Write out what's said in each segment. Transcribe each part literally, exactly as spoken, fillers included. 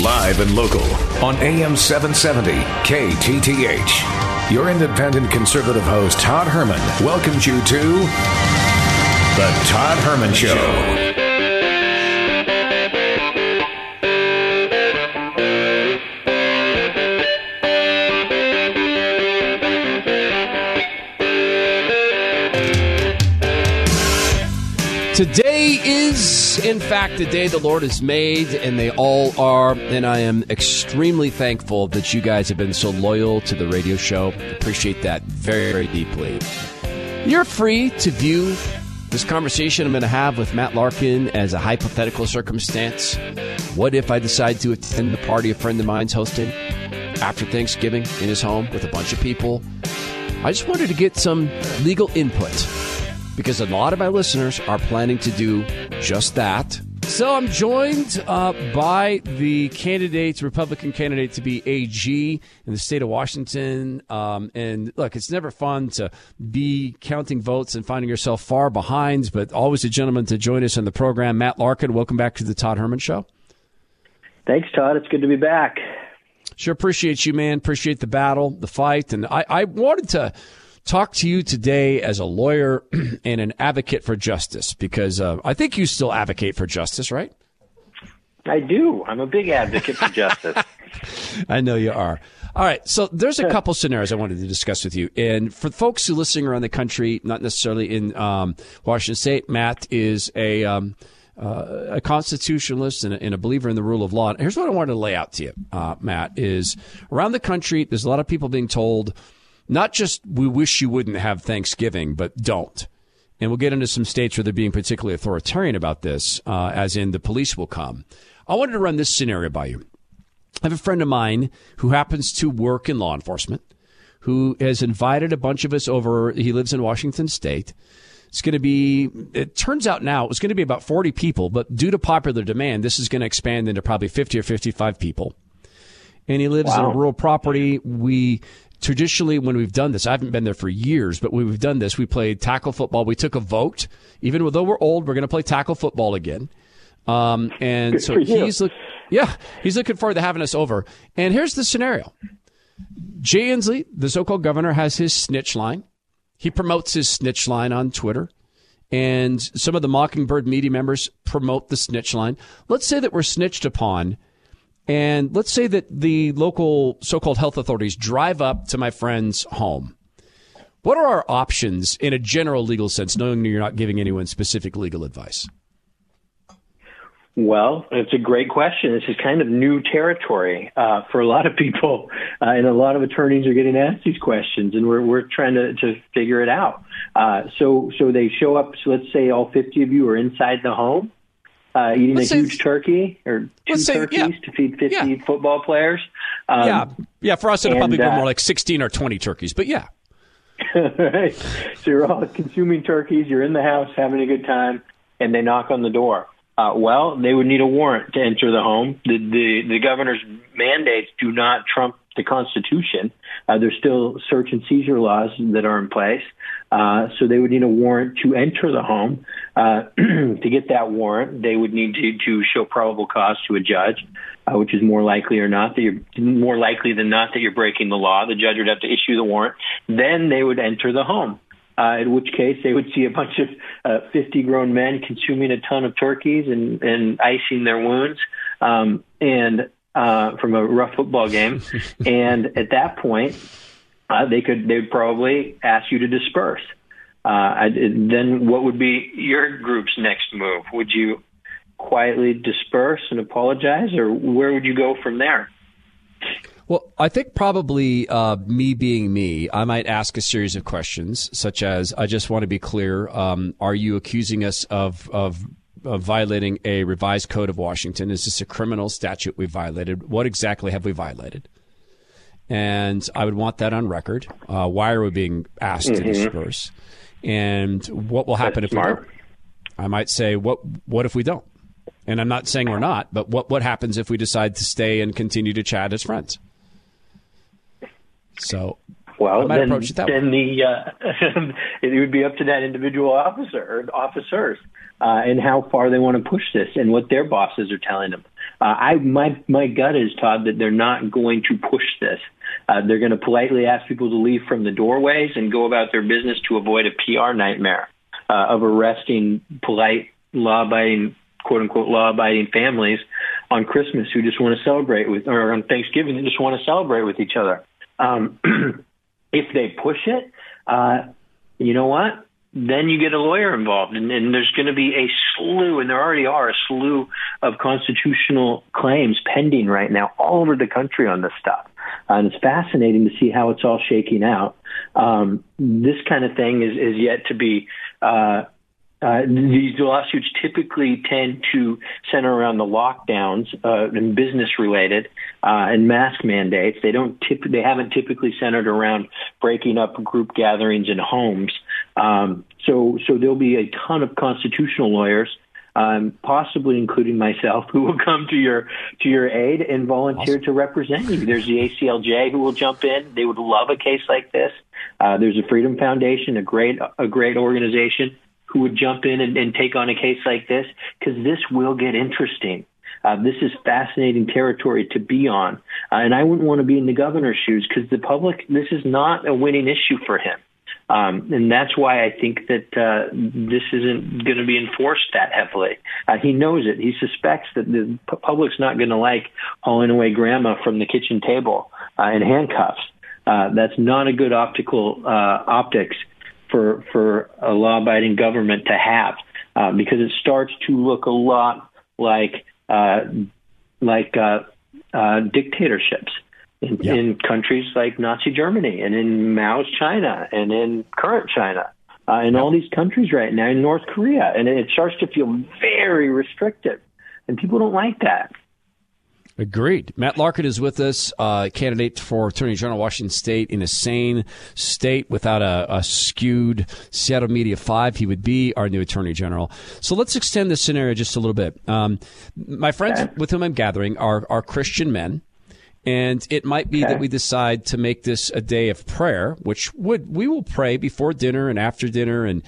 Live and local on A M seven seventy K T T H. Your independent conservative host, Todd Herman, welcomes you to The Todd Herman Show. Today is, in fact, the day the Lord has made, and they all are, and I am extremely thankful that you guys have been so loyal to the radio show. Appreciate that very, very deeply. You're free to view this conversation I'm going to have with Matt Larkin as a hypothetical circumstance. What if I decide to attend the party a friend of mine's hosting after Thanksgiving in his home with a bunch of people? I just wanted to get some legal input, because a lot of my listeners are planning to do just that. So I'm joined uh, by the candidate, Republican candidate to be A G in the state of Washington. Um, and look, it's never fun to be counting votes and finding yourself far behind, but always a gentleman to join us on the program. Matt Larkin, welcome back to the Todd Herman Show. Thanks, Todd. It's good to be back. Sure appreciate you, man. Appreciate the battle, the fight. And I, I wanted to talk to you today as a lawyer and an advocate for justice, because uh, I think you still advocate for justice, right? I do. I'm a big advocate for justice. I know you are. All right. So there's a couple scenarios I wanted to discuss with you. And for folks who are listening around the country, not necessarily in um, Washington State, Matt is a um, uh, a constitutionalist and a, and a believer in the rule of law. And here's what I wanted to lay out to you, uh, Matt, is around the country, there's a lot of people being told, not just we wish you wouldn't have Thanksgiving, but don't. And we'll get into some states where they're being particularly authoritarian about this, uh, as in the police will come. I wanted to run this scenario by you. I have a friend of mine who happens to work in law enforcement, who has invited a bunch of us over. He lives in Washington State. It's going to be, it turns out now, it was going to be about forty people, but due to popular demand, this is going to expand into probably fifty or fifty-five people. And he lives wow. in a rural property. We... Traditionally, when we've done this, I haven't been there for years, but when we've done this, we played tackle football. We took a vote. Even though we're old, we're going to play tackle football again. Um, and Good so he's, look, yeah, he's looking forward to having us over. And here's the scenario. Jay Inslee, the so-called governor, has his snitch line. He promotes his snitch line on Twitter. And some of the Mockingbird media members promote the snitch line. Let's say that we're snitched upon. And let's say that the local so-called health authorities drive up to my friend's home. What are our options in a general legal sense, knowing you're not giving anyone specific legal advice? Well, it's a great question. This is kind of new territory uh, for a lot of people, uh, and a lot of attorneys are getting asked these questions, and we're we're trying to, to figure it out. Uh, so so they show up. So let's say all fifty of you are inside the home. Uh, eating let's a say, huge turkey or two say, turkeys yeah. to feed fifty yeah. football players. Um, yeah, yeah. For us, it'll and, probably go uh, more like sixteen or twenty turkeys, but yeah. Right. So you're all consuming turkeys. You're in the house having a good time, and they knock on the door. Uh, well, they would need a warrant to enter the home. The the, the governor's mandates do not trump the Constitution. Uh, there's still search and seizure laws that are in place. Uh, so they would need a warrant to enter the home. Uh, to get that warrant, they would need to, to show probable cause to a judge, uh, which is more likely or not that you're more likely than not that you're breaking the law. The judge would have to issue the warrant. Then they would enter the home. Uh, in which case they would see a bunch of uh, fifty grown men consuming a ton of turkeys and, and icing their wounds, um, and uh, from a rough football game. And at that point, uh, they could they would probably ask you to disperse. Uh, I, then what would be your group's next move? Would you quietly disperse and apologize, or where would you go from there? Well, I think probably uh, me being me, I might ask a series of questions, such as, I just want to be clear, um, are you accusing us of, of, of violating a revised code of Washington? Is this a criminal statute we violated? What exactly have we violated? And I would want that on record. Uh, why are we being asked mm-hmm. to disperse? And what will happen That's if smart. we don't? I might say, what what if we don't? And I'm not saying we're not, but what, what happens if we decide to stay and continue to chat as friends? So, well, I might then, approach it that then way. the uh, it would be up to that individual officer or officers uh, and how far they want to push this and what their bosses are telling them. Uh, I my my gut is, Todd, that they're not going to push this. Uh, they're going to politely ask people to leave from the doorways and go about their business to avoid a P R nightmare uh, of arresting polite, law-abiding, quote-unquote, law-abiding families on Christmas who just want to celebrate with, or on Thanksgiving, they just want to celebrate with each other. Um, if they push it, uh, you know what? Then you get a lawyer involved, and, and there's going to be a slew, and there already are a slew of constitutional claims pending right now all over the country on this stuff. Uh, and it's fascinating to see how it's all shaking out. Um, this kind of thing is, is yet to be uh, Uh, these lawsuits typically tend to center around the lockdowns uh, and business related uh, and mask mandates. They don't tip- they haven't typically centered around breaking up group gatherings in homes. Um, so so there'll be a ton of constitutional lawyers, um, possibly including myself, who will come to your to your aid and volunteer awesome. to represent you. There's the A C L J who will jump in. They would love a case like this. Uh, there's a Freedom Foundation, a great a great organization, who would jump in and, and take on a case like this, because this will get interesting. Uh, this is fascinating territory to be on. Uh, and I wouldn't want to be in the governor's shoes, because the public, this is not a winning issue for him. Um, and that's why I think that uh, this isn't going to be enforced that heavily. Uh, he knows it. He suspects that the p- public's not going to like hauling away grandma from the kitchen table uh, in handcuffs. Uh, that's not a good optical uh, optics for for a law-abiding government to have, uh, because it starts to look a lot like uh, like uh, uh, dictatorships in, yeah. in countries like Nazi Germany and in Mao's China and in current China, uh, in yeah. all these countries right now, in North Korea. And it starts to feel very restrictive, and people don't like that. Agreed. Matt Larkin is with us, uh, candidate for Attorney General of Washington State in a sane state without a, a skewed Seattle Media five. He would be our new Attorney General. So let's extend this scenario just a little bit. Um, my friends okay. with whom I'm gathering are, are Christian men. And it might be okay. that we decide to make this a day of prayer, which would we will pray before dinner and after dinner, and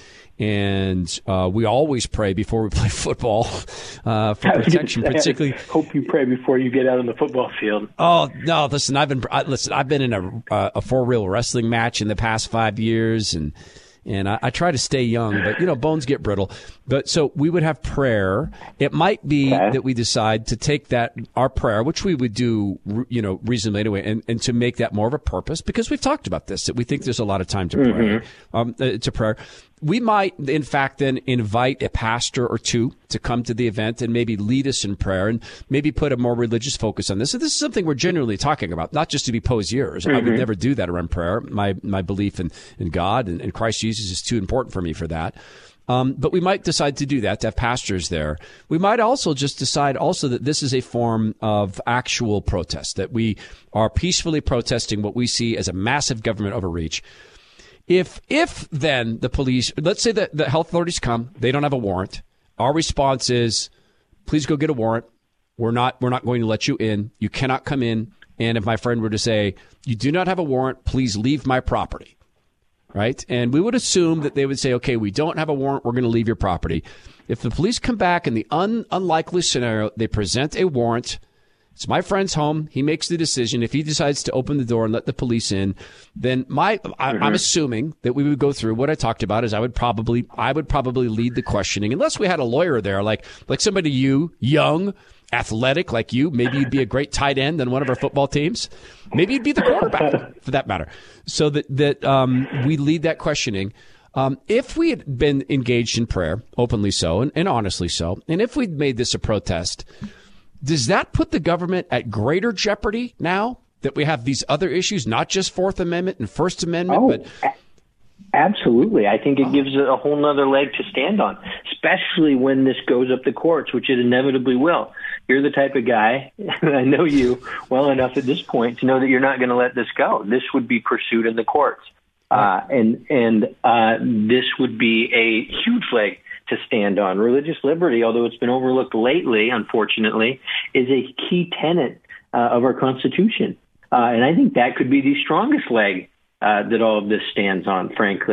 and uh, we always pray before we play football uh, for protection. Say, particularly, I hope you pray before you get out on the football field. Oh no! Listen, I've been I, listen. I've been in a uh, a four wheel wrestling match in the past five years, and. And I, I try to stay young, but, you know, bones get brittle. But so we would have prayer. It might be okay. that we decide to take that, our prayer, which we would do, you know, reasonably anyway, and, and to make that more of a purpose, because we've talked about this, that we think there's a lot of time to pray, mm-hmm. um, uh, to prayer. We might, in fact, then invite a pastor or two to come to the event and maybe lead us in prayer and maybe put a more religious focus on this. So this is something we're genuinely talking about, not just to be poseurs. Mm-hmm. I would never do that around prayer. My my belief in, in God and, and Christ Jesus is too important for me for that. Um, but we might decide to do that, to have pastors there. We might also just decide also that this is a form of actual protest, that we are peacefully protesting what we see as a massive government overreach. If, if then the police, let's say that the health authorities come, they don't have a warrant. Our response is, please go get a warrant. We're not, we're not going to let you in. You cannot come in. And if my friend were to say, you do not have a warrant, please leave my property. Right? And we would assume that they would say, okay, we don't have a warrant. We're going to leave your property. If the police come back in the un- unlikely scenario, they present a warrant. It's my friend's home. He makes the decision. If he decides to open the door and let the police in, then my I, mm-hmm. I'm assuming that we would go through what I talked about. Is I would probably I would probably lead the questioning, unless we had a lawyer there, like like somebody you young, athletic like you. Maybe you'd be a great tight end on one of our football teams. Maybe you'd be the quarterback for that matter. So that that um, we lead that questioning. Um, if we had been engaged in prayer, openly so and, and honestly so, and if we'd made this a protest. Does that put the government at greater jeopardy now that we have these other issues, not just Fourth Amendment and First Amendment? Oh, but absolutely. I think it gives a whole nother leg to stand on, especially when this goes up the courts, which it inevitably will. You're the type of guy, I know you well enough at this point to know that you're not going to let this go. This would be pursued in the courts. Uh, and and uh, this would be a huge leg to stand on. Religious liberty, although it's been overlooked lately, unfortunately, is a key tenet uh, of our Constitution. Uh, and I think that could be the strongest leg uh, that all of this stands on, frankly.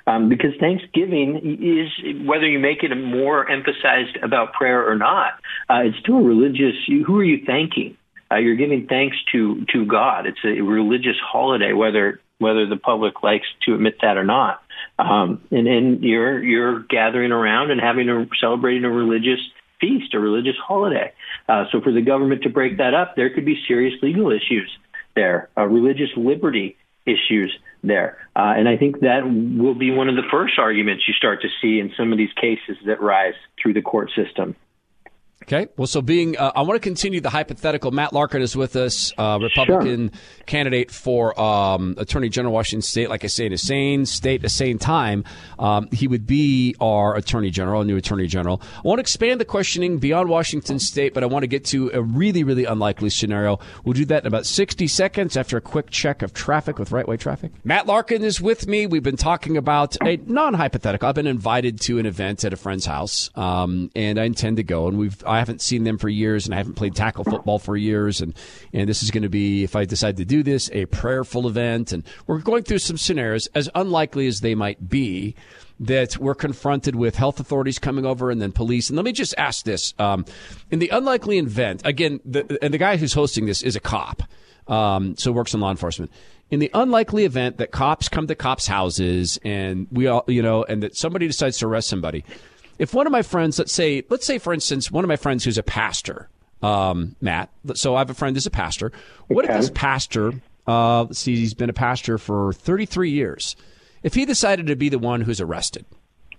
Um, because Thanksgiving is, whether you make it more emphasized about prayer or not, uh, it's still a religious, who are you thanking? Uh, you're giving thanks to, to God. It's a religious holiday, whether whether the public likes to admit that or not. Um, and, and you're you're gathering around and having a celebrating a religious feast, a religious holiday. Uh, so for the government to break that up, there could be serious legal issues there, uh, religious liberty issues there. Uh, and I think that will be one of the first arguments you start to see in some of these cases that rise through the court system. Okay. Well, so being, uh, I want to continue the hypothetical. Matt Larkin is with us, uh, Republican sure. candidate for um, Attorney General Washington State. Like I say, in a sane state, a sane time, um, he would be our Attorney General, a new Attorney General. I want to expand the questioning beyond Washington State, but I want to get to a really, really unlikely scenario. We'll do that in about sixty seconds after a quick check of traffic with Right Way Traffic. Matt Larkin is with me. We've been talking about a non-hypothetical. I've been invited to an event at a friend's house, um, and I intend to go, and we've I haven't seen them for years, and I haven't played tackle football for years. And, and this is going to be, if I decide to do this, a prayerful event. And we're going through some scenarios, as unlikely as they might be, that we're confronted with health authorities coming over and then police. And let me just ask this. Um, in the unlikely event, again, the, and the guy who's hosting this is a cop, um, so works in law enforcement. In the unlikely event that cops come to cops' houses and we all, you know, and that somebody decides to arrest somebody, if one of my friends, let's say, let's say, for instance, one of my friends who's a pastor, um, Matt, so I have a friend who's a pastor. What okay. if this pastor, uh, let's see, he's been a pastor for thirty-three years. If he decided to be the one who's arrested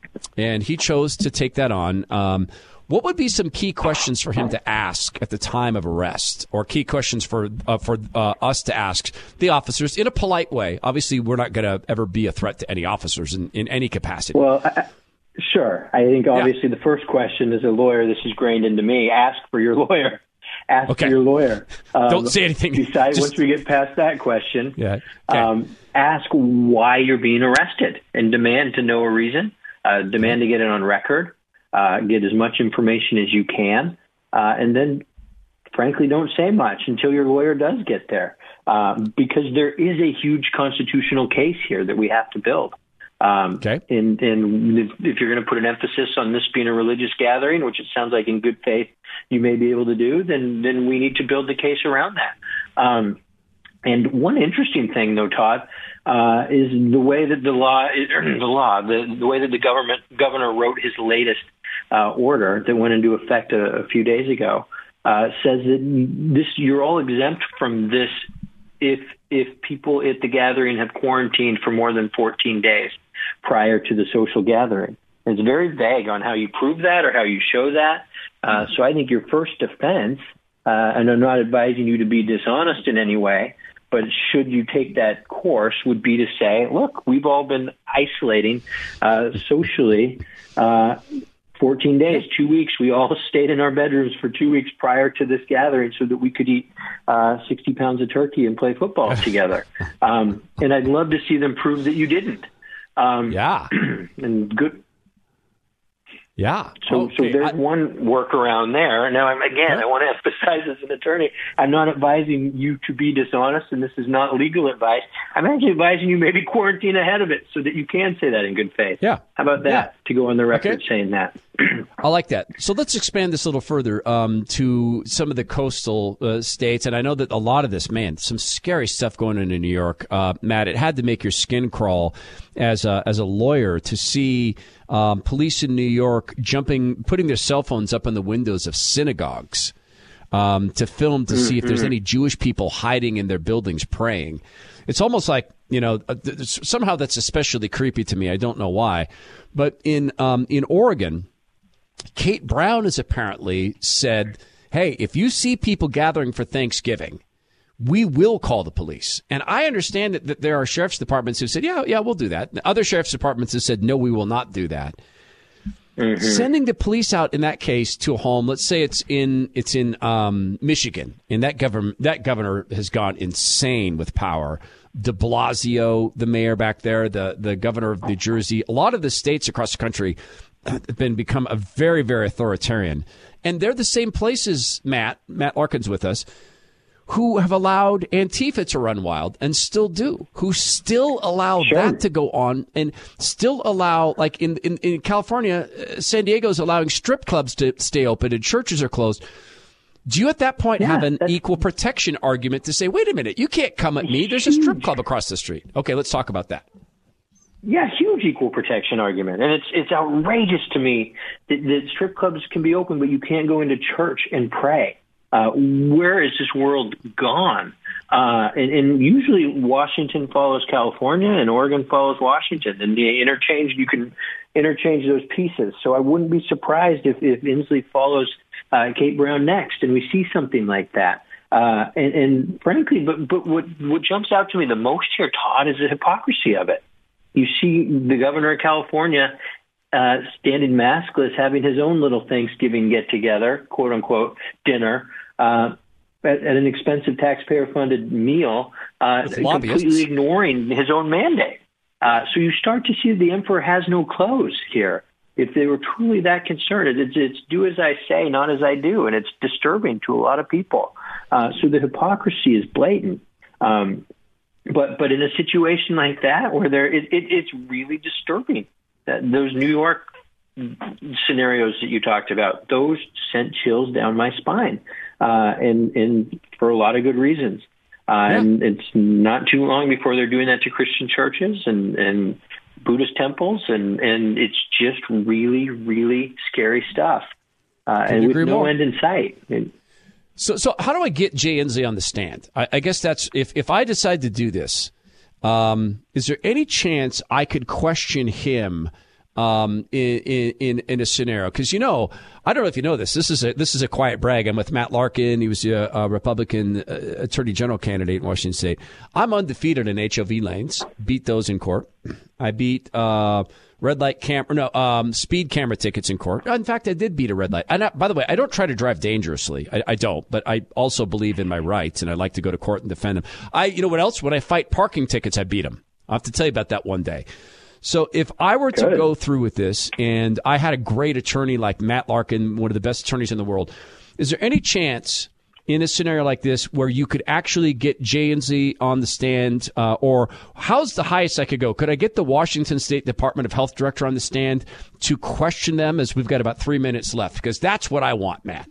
and he chose to take that on, um, what would be some key questions for him to ask at the time of arrest, or key questions for uh, for uh, us to ask the officers in a polite way? Obviously, we're not going to ever be a threat to any officers in, in any capacity. Well, I- Sure. I think obviously yeah. the first question as a lawyer, this is grained into me, ask for your lawyer. Ask okay. for your lawyer. Um, Don't say anything. Decide Just... once we get past that question. Yeah. Okay. Um, ask why you're being arrested and demand to know a reason. Uh, demand to get it on record. Uh, get as much information as you can. Uh, and then, frankly, don't say much until your lawyer does get there. Uh, because there is a huge constitutional case here that we have to build. Um, okay. And, and if you're going to put an emphasis on this being a religious gathering, which it sounds like in good faith you may be able to do, then then we need to build the case around that. Um, and one interesting thing, though, Todd, uh, is the way that the law, the law, the, the way that the government governor wrote his latest uh, order that went into effect a, a few days ago, uh, says that this you're all exempt from this if if people at the gathering have quarantined for more than fourteen days prior to the social gathering. It's very vague on how you prove that or how you show that. Uh, so I think your first defense, uh, and I'm not advising you to be dishonest in any way, but should you take that course, would be to say, look, we've all been isolating uh, socially uh, fourteen days, two weeks. We all stayed in our bedrooms for two weeks prior to this gathering so that we could eat uh, sixty pounds of turkey and play football together. Um, and I'd love to see them prove that you didn't. Um, yeah. And good. Yeah. So, okay. so there's I, one workaround there. Now, I'm, again, huh? I want to emphasize as an attorney, I'm not advising you to be dishonest, and this is not legal advice. I'm actually advising you maybe quarantine ahead of it so that you can say that in good faith. Yeah. How about that, yeah. to go on the record okay. saying that? I like that. So let's expand this a little further um, to some of the coastal uh, states. And I know that a lot of this, man, some scary stuff going on in New York. Uh, Matt, it had to make your skin crawl as a, as a lawyer to see um, police in New York jumping, putting their cell phones up on the windows of synagogues um, to film to see if there's any Jewish people hiding in their buildings praying. It's almost like, you know, somehow that's especially creepy to me. I don't know why. But in um, in Oregon, Kate Brown has apparently said, hey, if you see people gathering for Thanksgiving, we will call the police. And I understand that, that there are sheriff's departments who said, yeah, yeah, we'll do that. And other sheriff's departments have said, no, we will not do that. Mm-hmm. Sending the police out in that case to a home, let's say it's in it's in um, Michigan, and that government that governor has gone insane with power. De Blasio, the mayor back there, the the governor of New Jersey, a lot of the states across the country have been become a very, very authoritarian. And they're the same places, Matt, Matt Larkin's with us, who have allowed Antifa to run wild and still do, who still allow sure. that to go on and still allow, like in, in, in California, uh, San Diego's allowing strip clubs to stay open and churches are closed. Do you at that point yeah, have an equal protection argument to say, wait a minute, you can't come at me. There's a strip club across the street. Okay, let's talk about that. Yeah, huge equal protection argument. And it's it's outrageous to me that, that strip clubs can be open, but you can't go into church and pray. Uh, where is this world gone? Uh, and, and usually Washington follows California and Oregon follows Washington. And the interchange, you can interchange those pieces. So I wouldn't be surprised if, if Inslee follows uh, Kate Brown next and we see something like that. Uh, and, and frankly, but, but what, what jumps out to me the most here, Todd, is the hypocrisy of it. You see the governor of California uh, standing maskless, having his own little Thanksgiving get-together, quote-unquote, dinner, uh, at, at an expensive taxpayer-funded meal, uh, completely ignoring his own mandate. Uh, so you start to see the emperor has no clothes here. If they were truly that concerned, it's, it's do as I say, not as I do, and it's disturbing to a lot of people. Uh, so the hypocrisy is blatant. Um But but in a situation like that, where there it, it, it's really disturbing. That those New York scenarios that you talked about, those sent chills down my spine, uh, and and for a lot of good reasons. Uh, yeah. And it's not too long before they're doing that to Christian churches and, and Buddhist temples, and, and it's just really really scary stuff, uh, and with no more? end in sight. And, So, so how do I get Jay Inslee on the stand? I, I guess that's if, if I decide to do this, um, is there any chance I could question him um, in, in in a scenario? Because you know, I don't know if you know this. This is a this is a quiet brag. I'm with Matt Larkin. He was a, a Republican uh, Attorney General candidate in Washington State. I'm undefeated in H O V lanes. Beat those in court. I beat. Uh, Red light camera, no, um, speed camera tickets in court. In fact, I did beat a red light. And I, by the way, I don't try to drive dangerously. I, I don't, but I also believe in my rights, and I like to go to court and defend them. I, you know what else? When I fight parking tickets, I beat them. I'll have to tell you about that one day. So if I were to Good. go through with this, and I had a great attorney like Matt Larkin, one of the best attorneys in the world, is there any chance in a scenario like this where you could actually get Jay Inslee on the stand, uh, or how's the highest I could go? Could I get the Washington State Department of Health director on the stand to question them, as we've got about three minutes left? Because that's what I want, Matt.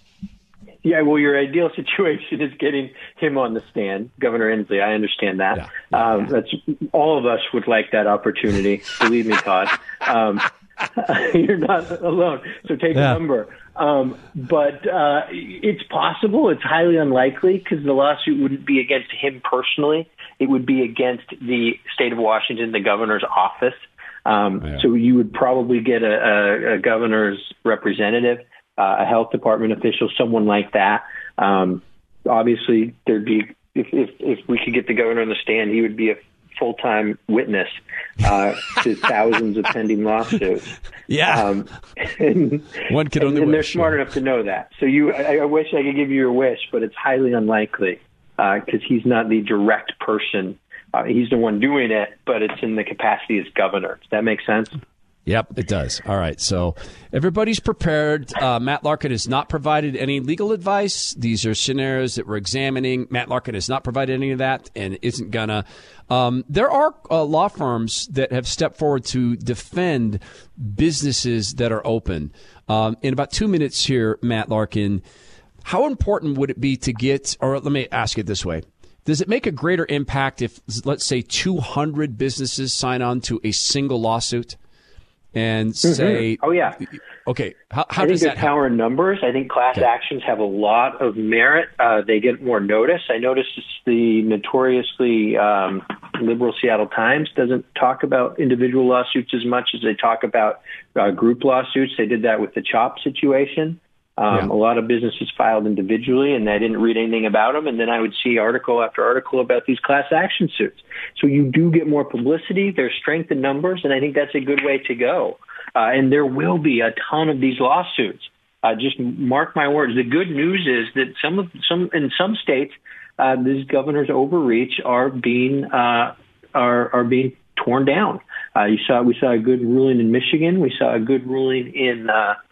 Yeah, well, your ideal situation is getting him on the stand, Governor Inslee. I understand that. Yeah, yeah, um, yeah. That's all of us would like that opportunity. Believe me, Todd. Um, you're not alone. So take yeah. a number. Um, but uh, it's possible. It's highly unlikely because the lawsuit wouldn't be against him personally. It would be against the state of Washington, the governor's office. Um, yeah. So you would probably get a, a, a governor's representative, uh, a health department official, someone like that. Um, obviously, there'd be if, if if we could get the governor on the stand, he would be a full-time witness uh, to thousands of pending lawsuits. Yeah, um, and, one could only and, and wish. They're smart yeah. enough to know that. So you, I, I wish I could give you your wish, but it's highly unlikely because uh, he's not the direct person. Uh, he's the one doing it, but it's in the capacity as governor. Does that make sense? Yep, it does. All right. So everybody's prepared. Uh, Matt Larkin has not provided any legal advice. These are scenarios that we're examining. Matt Larkin has not provided any of that and isn't gonna. Um, there are uh, law firms that have stepped forward to defend businesses that are open. Um, in about two minutes here, Matt Larkin, how important would it be to get, or let me ask it this way. Does it make a greater impact if, let's say, two hundred businesses sign on to a single lawsuit? And say, mm-hmm. oh yeah, okay. How, how I does think that there's power in numbers? I think class okay. actions have a lot of merit. Uh, they get more notice. I noticed the notoriously um, liberal Seattle Times doesn't talk about individual lawsuits as much as they talk about uh, group lawsuits. They did that with the CHOP situation. Um, yeah. A lot of businesses filed individually, and I didn't read anything about them. And then I would see article after article about these class action suits. So you do get more publicity. There's strength in numbers, and I think that's a good way to go. Uh, and there will be a ton of these lawsuits. Uh, just mark my words. The good news is that some of some in some states, uh, these governors' overreach are being uh, are are being torn down. Uh, you saw we saw a good ruling in Michigan. We saw a good ruling in. Uh,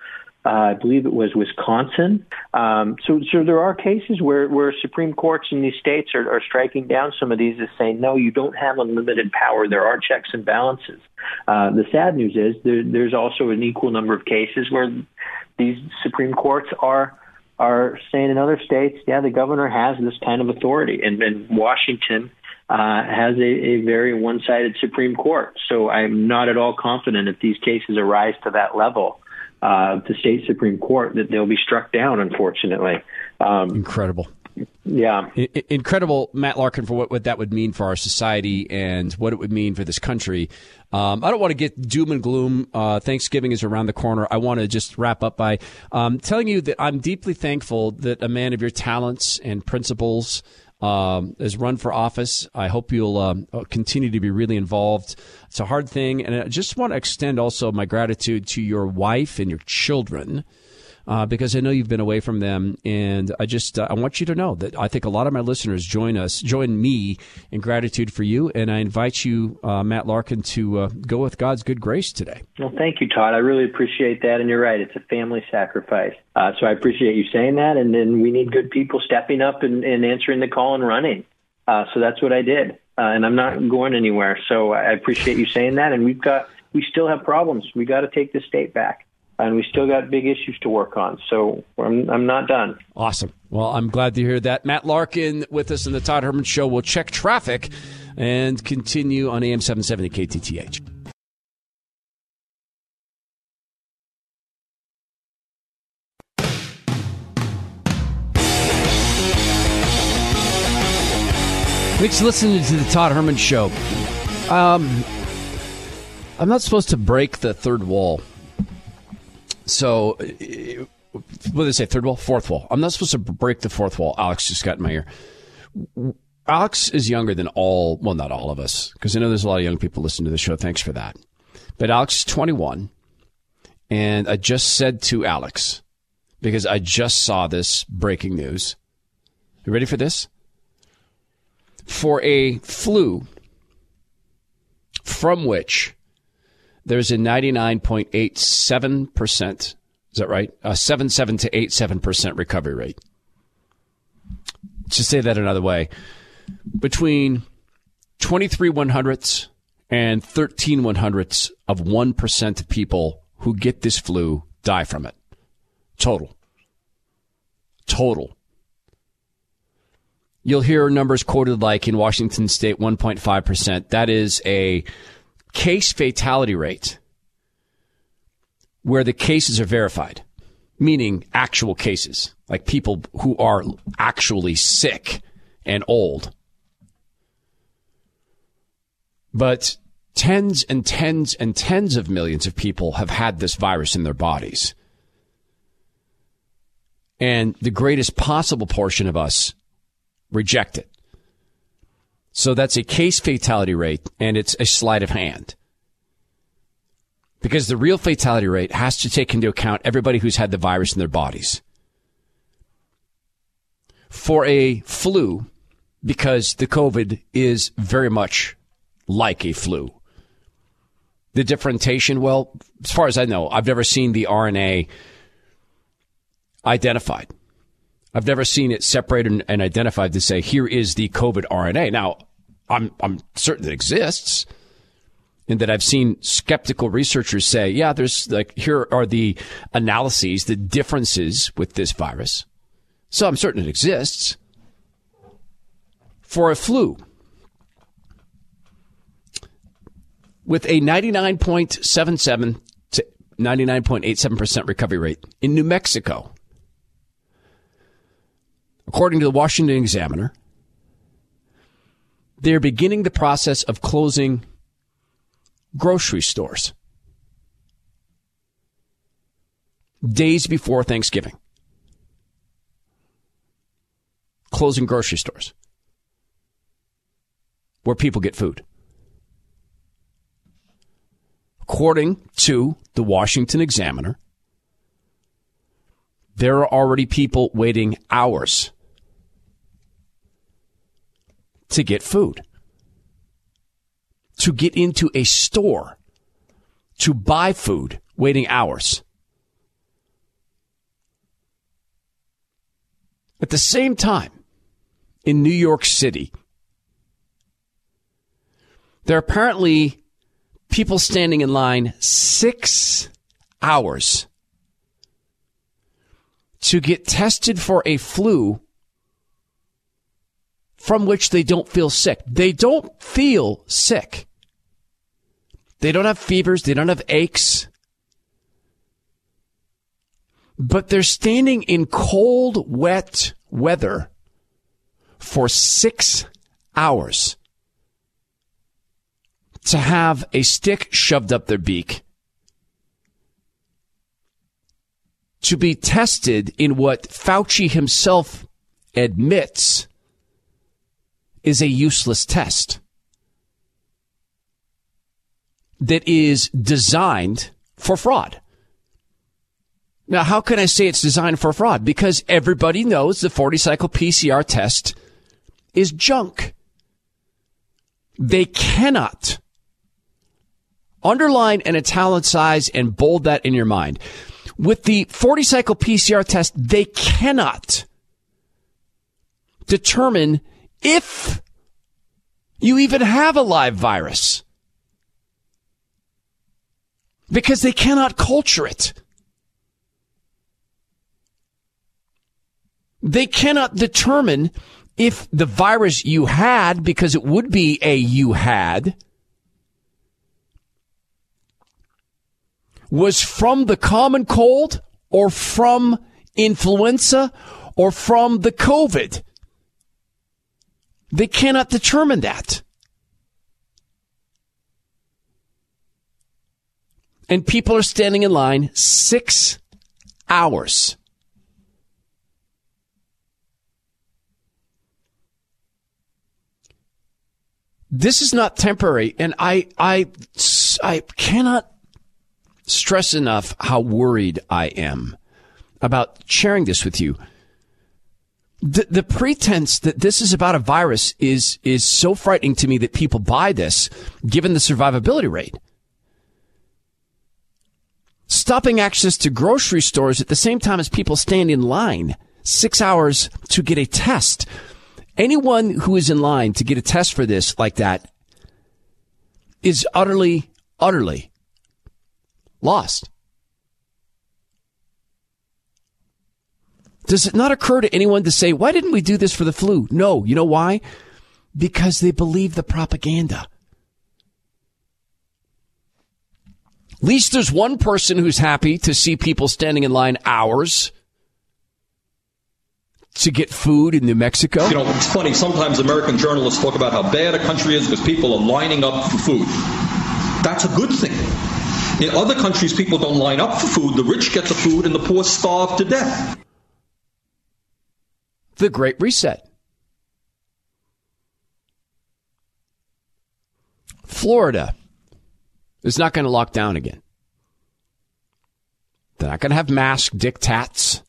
Uh, I believe it was Wisconsin. Um, so, so there are cases where, where Supreme Courts in these states are, are striking down some of these as saying, no, you don't have unlimited power. There are checks and balances. Uh, the sad news is there, there's also an equal number of cases where these Supreme Courts are are saying in other states, yeah, the governor has this kind of authority. And, and Washington uh, has a, a very one-sided Supreme Court. So I'm not at all confident if these cases arise to that level, uh, the state Supreme Court, that they'll be struck down, unfortunately. Um, Incredible. Yeah. I- incredible, Matt Larkin, for what, what that would mean for our society and what it would mean for this country. Um, I don't want to get doom and gloom. Uh, Thanksgiving is around the corner. I want to just wrap up by um, telling you that I'm deeply thankful that a man of your talents and principles um, has run for office. I hope you'll um, continue to be really involved. It's a hard thing. And I just want to extend also my gratitude to your wife and your children. Uh, because I know you've been away from them, and I just uh, I want you to know that I think a lot of my listeners join us, join me in gratitude for you, and I invite you, uh, Matt Larkin, to uh, go with God's good grace today. Well, thank you, Todd. I really appreciate that, and you're right. It's a family sacrifice. Uh, so I appreciate you saying that, and then we need good people stepping up and, and answering the call and running. Uh, so that's what I did, uh, and I'm not going anywhere. So I appreciate you saying that, and we've got we still have problems. We got to take the state back. And we still got big issues to work on. So I'm, I'm not done. Awesome. Well, I'm glad to hear that. Matt Larkin with us in the Todd Herman Show. We'll check traffic and continue on A M seven seventy K T T H. Thanks for listening to the Todd Herman Show. Um, I'm not supposed to break the third wall. So, what do they say? Third wall? Fourth wall. I'm not supposed to break the fourth wall. Alex just got in my ear. Alex is younger than all, well, not all of us, because I know there's a lot of young people listening to the show. Thanks for that. But Alex is twenty-one, and I just said to Alex, because I just saw this breaking news. You ready for this? For a flu from which there's a ninety-nine point eight seven percent, is that right? A seventy-seven to eighty-seven percent recovery rate. To say that another way, between twenty-three one hundredths and thirteen one hundredths of one percent of people who get this flu die from it. Total. Total. You'll hear numbers quoted like in Washington State, one point five percent. That is a case fatality rate where the cases are verified, meaning actual cases, like people who are actually sick and old. But tens and tens and tens of millions of people have had this virus in their bodies. And the greatest possible portion of us reject it. So that's a case fatality rate, and it's a sleight of hand. Because the real fatality rate has to take into account everybody who's had the virus in their bodies. For a flu, because the COVID is very much like a flu. The differentiation, well, as far as I know, I've never seen the R N A identified. I've never seen it separated and identified to say, here is the COVID R N A. Now, I'm I'm certain it exists, and that I've seen skeptical researchers say, yeah, there's like, here are the analyses, the differences with this virus. So I'm certain it exists. For a flu, with a ninety-nine point seven seven to ninety-nine point eight seven percent recovery rate in New Mexico, according to the Washington Examiner, they're beginning the process of closing grocery stores days before Thanksgiving. Closing grocery stores where people get food. According to the Washington Examiner, there are already people waiting hours to get food, to get into a store, to buy food, waiting hours. At the same time, in New York City, there are apparently people standing in line six hours to get tested for a flu from which they don't feel sick. They don't feel sick. They don't have fevers. They don't have aches. But they're standing in cold, wet weather for six hours to have a stick shoved up their beak, to be tested in what Fauci himself admits is a useless test that is designed for fraud. Now, how can I say it's designed for fraud? Because everybody knows the forty-cycle P C R test is junk. They cannot underline and italicize and bold that in your mind. With the forty-cycle P C R test, they cannot determine if you even have a live virus, because they cannot culture it. They cannot determine if the virus you had, because it would be a you had, was from the common cold or from influenza or from the COVID. They cannot determine that. And people are standing in line six hours. This is not temporary, and I, I, I cannot stress enough how worried I am about sharing this with you. The, the pretense that this is about a virus is, is so frightening to me that people buy this, given the survivability rate. Stopping access to grocery stores at the same time as people stand in line six hours to get a test. Anyone who is in line to get a test for this like that is utterly, utterly lost. Does it not occur to anyone to say, why didn't we do this for the flu? No. You know why? Because they believe the propaganda. At least there's one person who's happy to see people standing in line hours to get food in New Mexico. You know, it's funny. Sometimes American journalists talk about how bad a country is because people are lining up for food. That's a good thing. In other countries, people don't line up for food. The rich get the food and the poor starve to death. The Great Reset. Florida is not going to lock down again. They're not going to have mask diktats.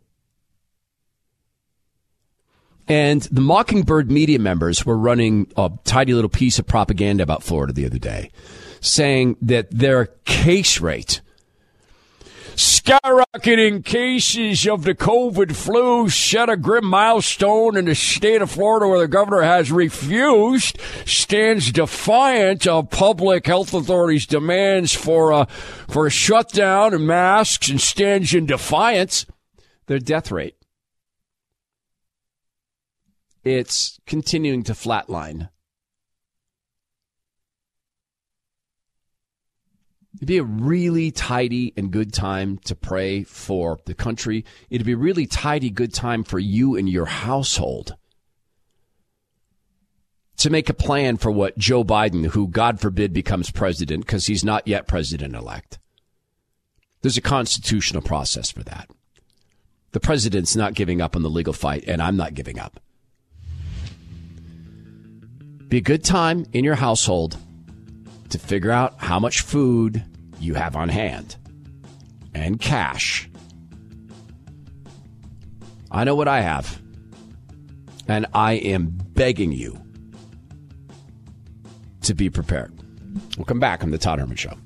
And the Mockingbird media members were running a tidy little piece of propaganda about Florida the other day, saying that their case rate, skyrocketing cases of the COVID flu, set a grim milestone in the state of Florida where the governor has refused, stands defiant of public health authorities' demands for a, for a shutdown and masks, and stands in defiance. Their death rate, it's continuing to flatline. It'd be a really tidy and good time to pray for the country. It'd be a really tidy, good time for you and your household to make a plan for what Joe Biden, who God forbid becomes president, because he's not yet president-elect. There's a constitutional process for that. The president's not giving up on the legal fight, and I'm not giving up. Be a good time in your household to figure out how much food you have on hand and cash. I know what I have, and I am begging you to be prepared. We'll come back on the Todd Herman Show.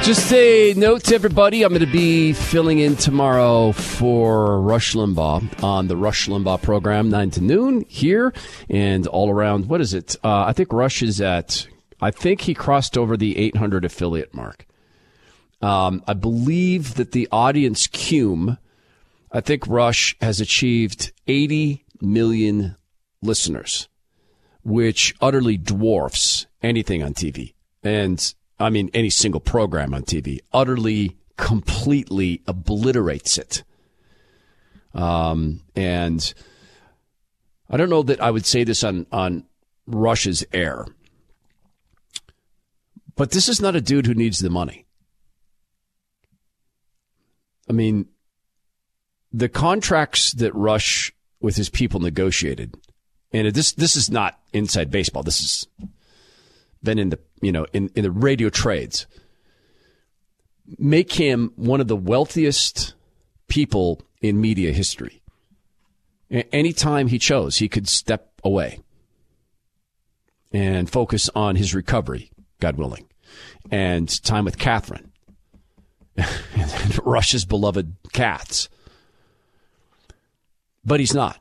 Just a note to everybody, I'm going to be filling in tomorrow for Rush Limbaugh on the Rush Limbaugh program, nine to noon here and all around. What is it? Uh, I think Rush is at, I think he crossed over the eight hundred affiliate mark. Um, I believe that the audience cum, I think Rush has achieved eighty million listeners, which utterly dwarfs anything on T V. And I mean, any single program on T V, utterly, completely obliterates it. Um, and I don't know that I would say this on, on Rush's air, but this is not a dude who needs the money. I mean, the contracts that Rush with his people negotiated, and this this is not inside baseball. This is been in the you know in, in the radio trades, make him one of the wealthiest people in media history. Anytime he chose, he could step away and focus on his recovery, God willing, and time with Catherine and Rush's beloved cats. But he's not.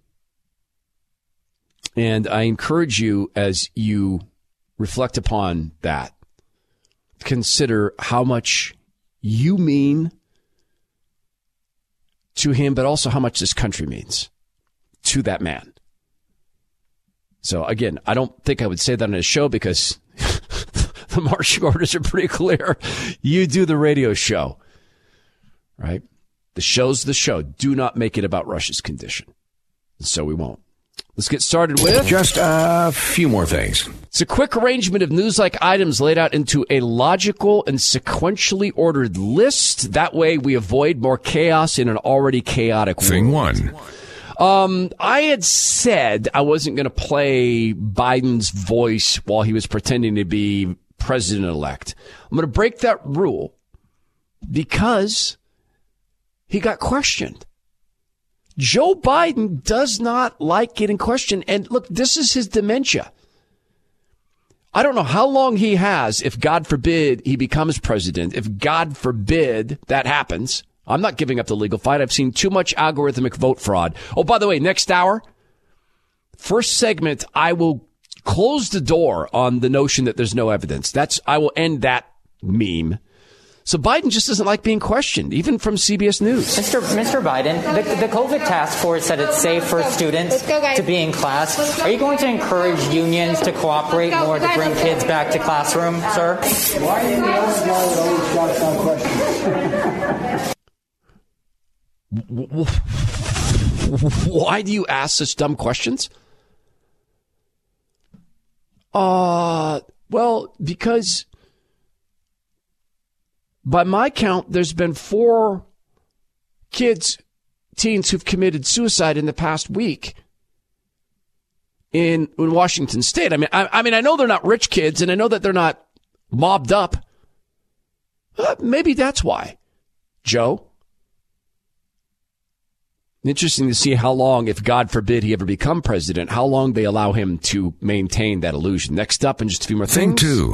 And I encourage you, as you reflect upon that, consider how much you mean to him, but also how much this country means to that man. So again, I don't think I would say that on his show because the marching orders are pretty clear. You do the radio show, right? The show's the show. Do not make it about Rush's condition. So we won't. Let's get started with just a few more things. It's a quick arrangement of news-like items laid out into a logical and sequentially ordered list. That way we avoid more chaos in an already chaotic world. Thing one. Um, I had said I wasn't going to play Biden's voice while he was pretending to be president-elect. I'm going to break that rule because he got questioned. Joe Biden does not like getting questioned. And look, this is his dementia. I don't know how long he has if, God forbid, he becomes president. If, God forbid, that happens. I'm not giving up the legal fight. I've seen too much algorithmic vote fraud. Oh, by the way, next hour, first segment, I will close the door on the notion that there's no evidence. That's I will end that meme. So Biden just doesn't like being questioned, even from C B S News. Mister Mister Biden, the, the COVID task force said it's safe for students go, to be in class. Are you going to encourage unions to cooperate more to bring kids back to classroom, sir? Why are you the only guy that always got some questions? Why do you ask such dumb questions? Uh, well, because by my count, there's been four kids, teens who've committed suicide in the past week in, in Washington State. I mean, I, I mean, I know they're not rich kids, and I know that they're not mobbed up. Uh, maybe that's why. Joe? Interesting to see how long, if God forbid he ever become president, how long they allow him to maintain that illusion. Next up, and just a few more Thing things. two.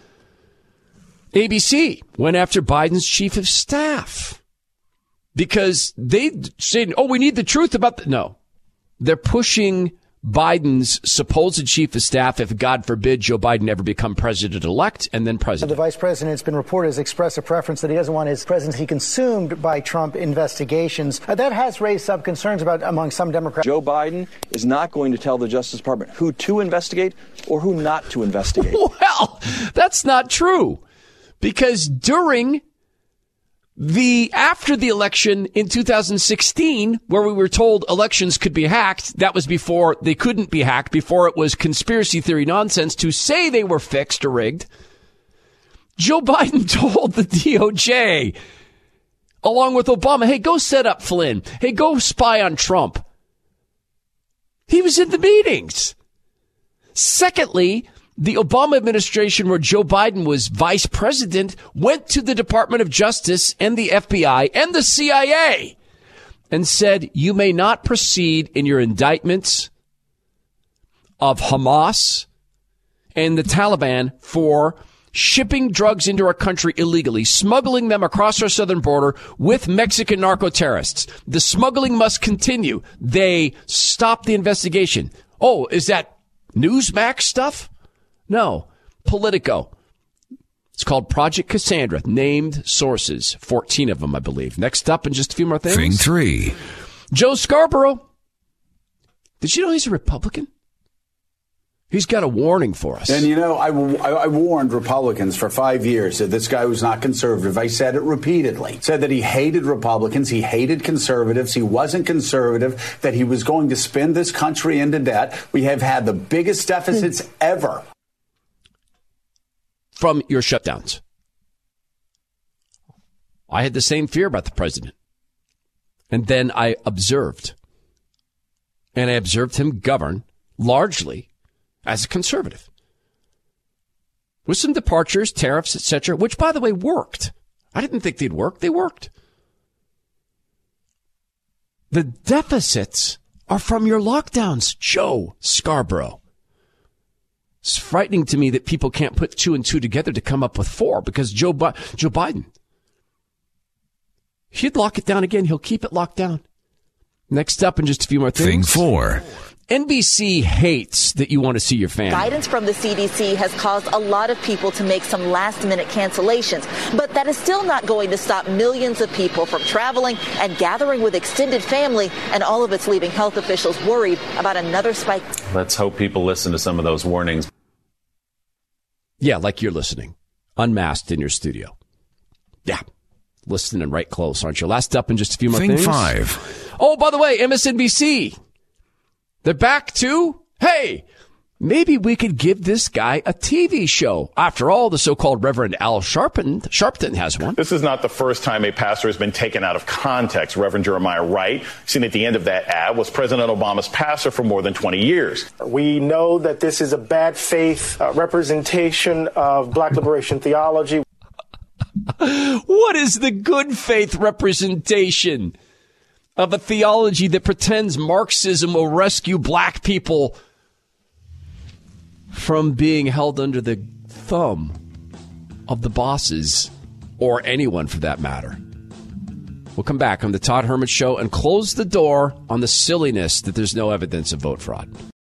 A B C went after Biden's chief of staff because they said, oh, we need the truth about the... No, they're pushing Biden's supposed chief of staff if, God forbid, Joe Biden ever become president-elect and then president. The vice president, it's been reported, has expressed a preference that he doesn't want his presidency consumed by Trump investigations. Uh, that has raised some concerns about among some Democrats. Joe Biden is not going to tell the Justice Department who to investigate or who not to investigate. Well, that's not true. Because during the, after the election in two thousand sixteen, where we were told elections could be hacked, that was before they couldn't be hacked, before it was conspiracy theory nonsense to say they were fixed or rigged. Joe Biden told the D O J, along with Obama, hey, go set up Flynn. Hey, go spy on Trump. He was in the meetings. Secondly, the Obama administration, where Joe Biden was vice president, went to the Department of Justice and the F B I and the C I A and said, you may not proceed in your indictments of Hamas and the Taliban for shipping drugs into our country illegally, smuggling them across our southern border with Mexican narco-terrorists. The smuggling must continue. They stopped the investigation. Oh, is that Newsmax stuff? No. Politico. It's called Project Cassandra. Named sources. fourteen of them, I believe. Next up, and just a few more things. Thing three. Joe Scarborough. Did you know he's a Republican? He's got a warning for us. And, you know, I, I, I warned Republicans for five years that this guy was not conservative. I said it repeatedly. Said that he hated Republicans. He hated conservatives. He wasn't conservative, that he was going to spin this country into debt. We have had the biggest deficits ever. From your shutdowns. I had the same fear about the president. And then I observed. And I observed him govern largely as a conservative. With some departures, tariffs, et cetera, which, by the way, worked. I didn't think they'd work. They worked. The deficits are from your lockdowns, Joe Scarborough. It's frightening to me that people can't put two and two together to come up with four because Joe, Bi- Joe Biden, he'd lock it down again. He'll keep it locked down. Next up, and just a few more things. Thing four. N B C hates that you want to see your family. Guidance from the C D C has caused a lot of people to make some last-minute cancellations, but that is still not going to stop millions of people from traveling and gathering with extended family, and all of it's leaving health officials worried about another spike. Let's hope people listen to some of those warnings. Yeah, like you're listening. Unmasked in your studio. Yeah. Listening right close, aren't you? Last up, in just a few more Thing things. five. Oh, by the way, M S N B C. They're back to, hey, maybe we could give this guy a T V show. After all, the so-called Reverend Al Sharpton, Sharpton has one. This is not the first time a pastor has been taken out of context. Reverend Jeremiah Wright, seen at the end of that ad, was President Obama's pastor for more than twenty years. We know that this is a bad faith uh, representation of black liberation theology. What is the good faith representation of a theology that pretends Marxism will rescue black people from being held under the thumb of the bosses, or anyone for that matter? We'll come back on the Todd Herman Show and close the door on the silliness that there's no evidence of vote fraud.